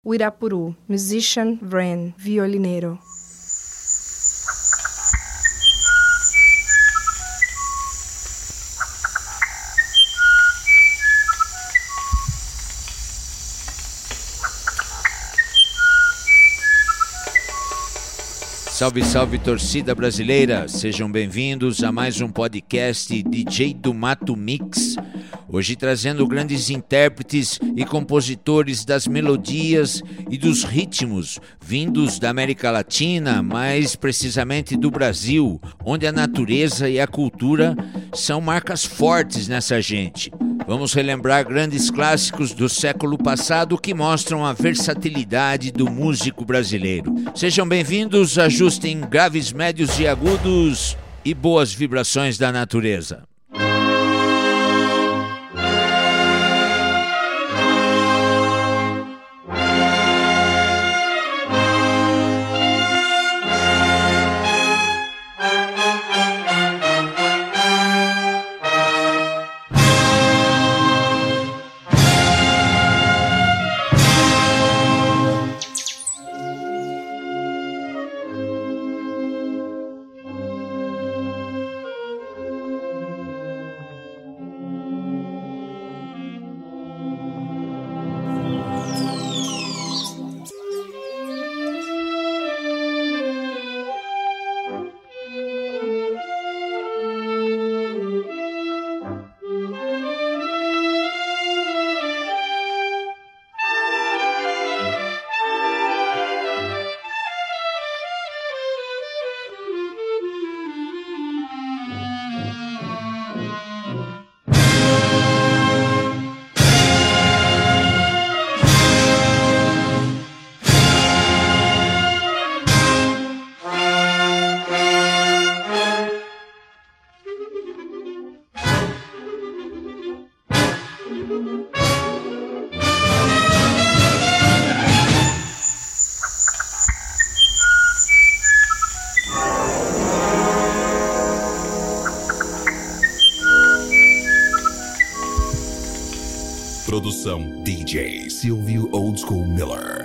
Uirapuru, musician, Vren, violineiro. Salve, salve, torcida brasileira! Sejam bem-vindos a mais um podcast DJ do Mato Mix. Hoje trazendo grandes intérpretes e compositores das melodias e dos ritmos vindos da América Latina, mais precisamente do Brasil, onde a natureza e a cultura são marcas fortes nessa gente. Vamos relembrar grandes clássicos do século passado que mostram a versatilidade do músico brasileiro. Sejam bem-vindos, ajustem graves, médios e agudos e boas vibrações da natureza. Produção DJ Silvio Old School Miller.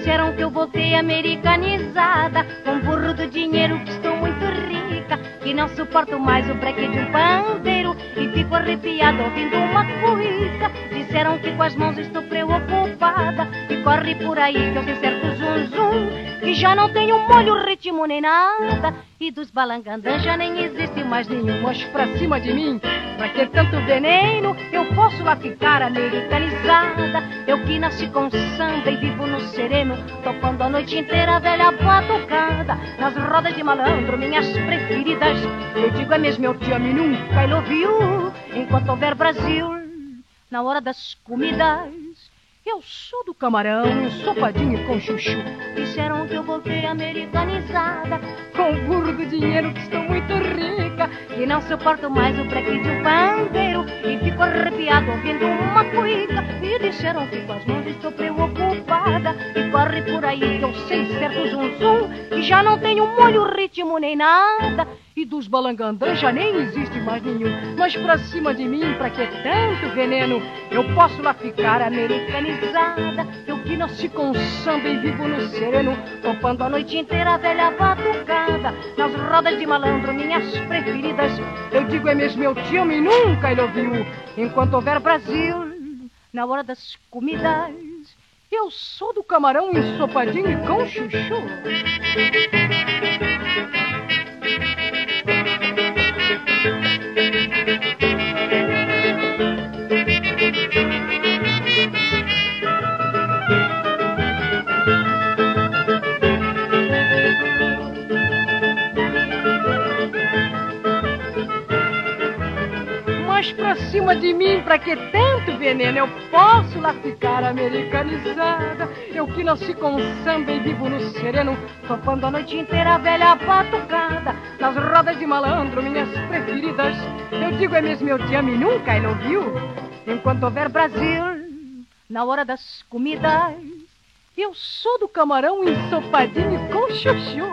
Disseram que eu voltei americanizada, com burro do dinheiro, que estou muito rica, que não suporto mais o breque de um pandeiro e fico arrepiada ouvindo uma cuíca. Disseram que com as mãos estou preocupada, que corre por aí que eu sei certo zum zum, que já não tenho molho, ritmo nem nada, e dos balangandãs já nem existe mais nenhum. Mas pra cima de mim, pra que tanto veneno? Eu posso lá ficar americanizada, eu que nasci com samba e vivo no sereno, topando a noite inteira a velha batucada, nas rodas de malandro, minhas preferidas. Eu digo é mesmo, eu te amo e nunca I love you, enquanto houver Brasil, na hora das comidas. Eu sou do camarão, ensopadinho com chuchu. Disseram que eu voltei americanizada, com o burro do dinheiro, que estou muito rica, que não suporto mais o breque de um pandeiro e fico arrepiado ouvindo uma cuíca. E disseram que com as mãos estou preocupada, e corre por aí que eu sei certo zum zum, que já não tenho molho, ritmo nem nada, e dos balangandãs já nem existe mais nenhum. Mas pra cima de mim, pra que tanto veneno? Eu posso lá ficar americanizada, eu que nasci com samba e vivo no sereno, topando a noite inteira a velha batucada, nas rodas de malandro, minhas preferidas. Eu digo é mesmo, eu te amo e nunca I love you, enquanto houver Brasil, na hora das comidas. Eu sou do camarão ensopadinho com chuchu. Mas pra cima de mim, pra que tanto veneno? Eu posso lá ficar americanizada, eu que nasci com samba e vivo no sereno, topando a noite inteira a velha batucada, nas rodas de malandro, minhas preferidas. Eu digo é mesmo, eu te amo e nunca I love you, enquanto houver Brasil, na hora das comidas. Eu sou do camarão ensopadinho com chuchu.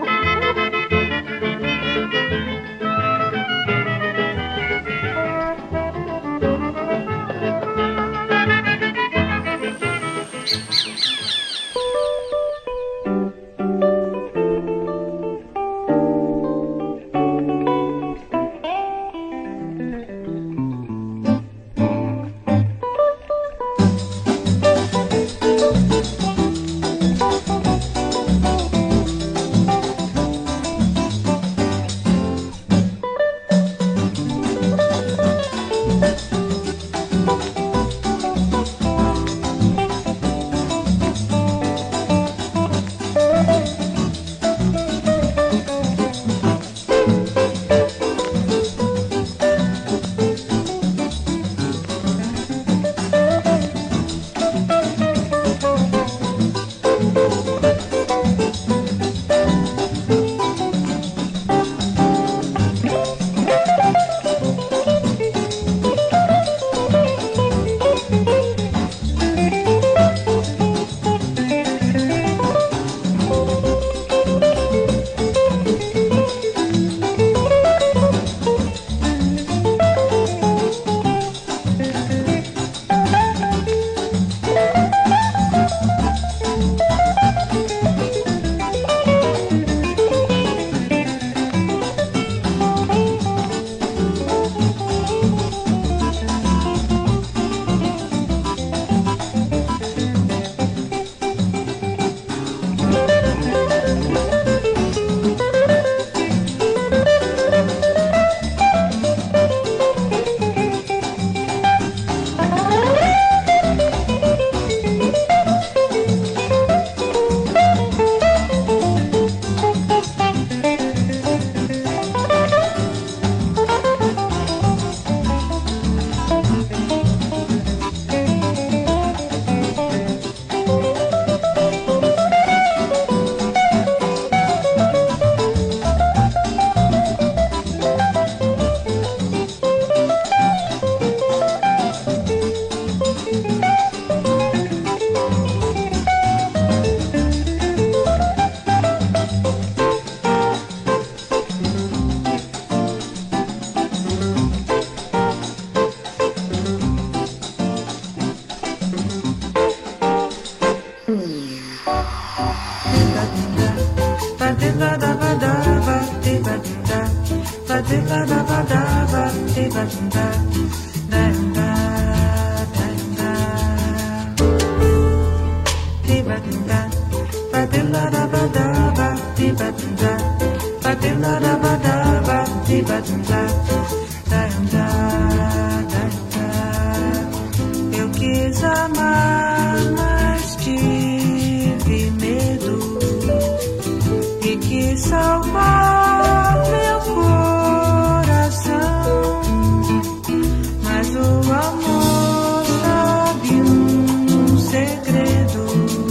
Eu quis amar, mas tive medo e quis salvar meu coração, mas o amor sabe um segredo.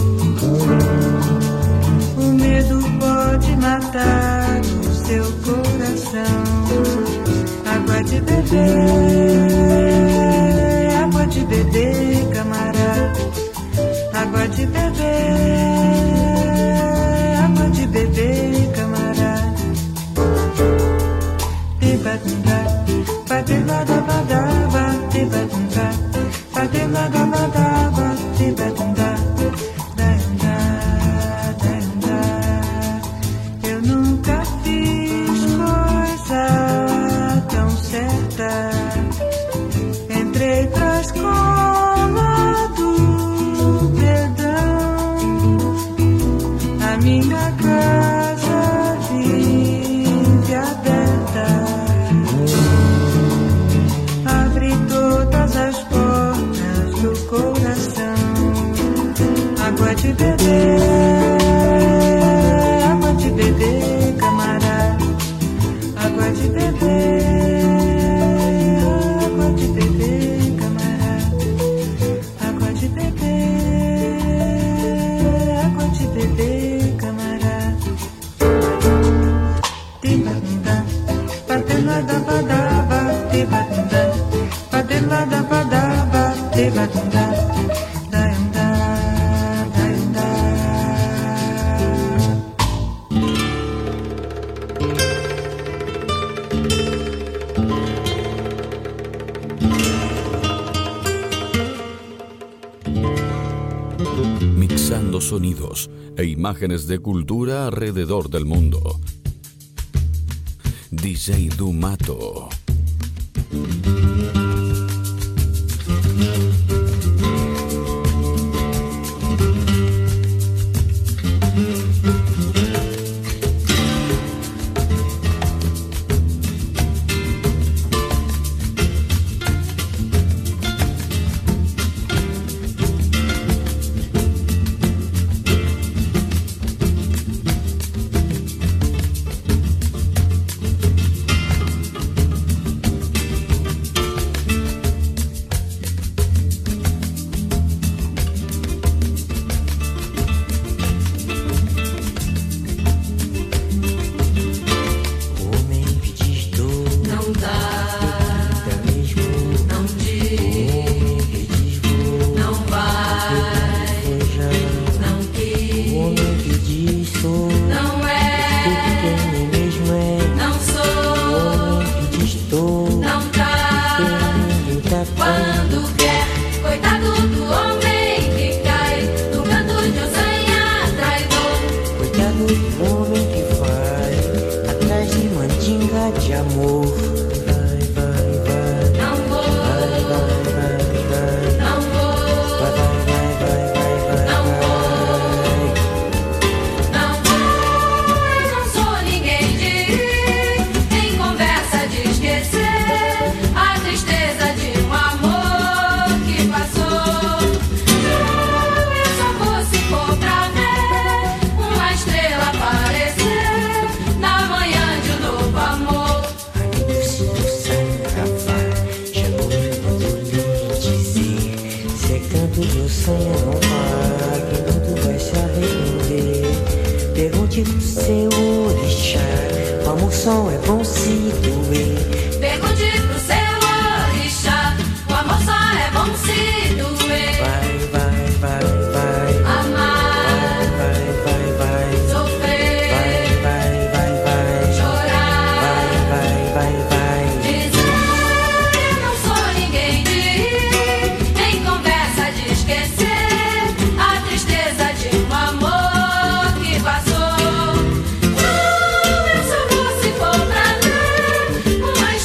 O medo pode matar o seu coração. Água de beber, camarada. Água de beber, camarada. Tibadunda, badilada, tibadunda, badilada, tibadunda. Eu nunca fiz coisa tão certa. Entrei pra escola do perdão. A minha casa vive aberta. Abre todas as portas do coração. Água de beber, camarada. Água de beber, camarada. Água de beber, camarada. Tibadunda, badelada, badaba, tibadunda, badelada, badaba, tibadunda. Mixando sonidos e imágenes de cultura alrededor del mundo. DJ Du Mato. Se for pra ler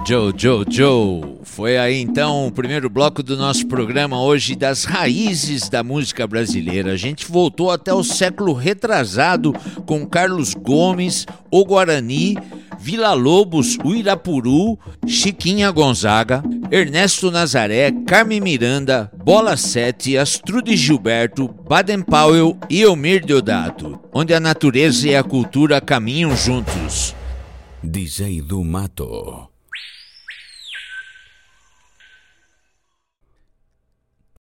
Joe. Foi aí então o primeiro bloco do nosso programa hoje das raízes da música brasileira. A gente voltou até o século retrasado com Carlos Gomes, o Guarani, Villa-Lobos, o Irapuru, Chiquinha Gonzaga, Ernesto Nazaré, Carmen Miranda, Bola 7, Astrude Gilberto, Baden Powell e Elmir Deodato, onde a natureza e a cultura caminham juntos. DJ do Mato.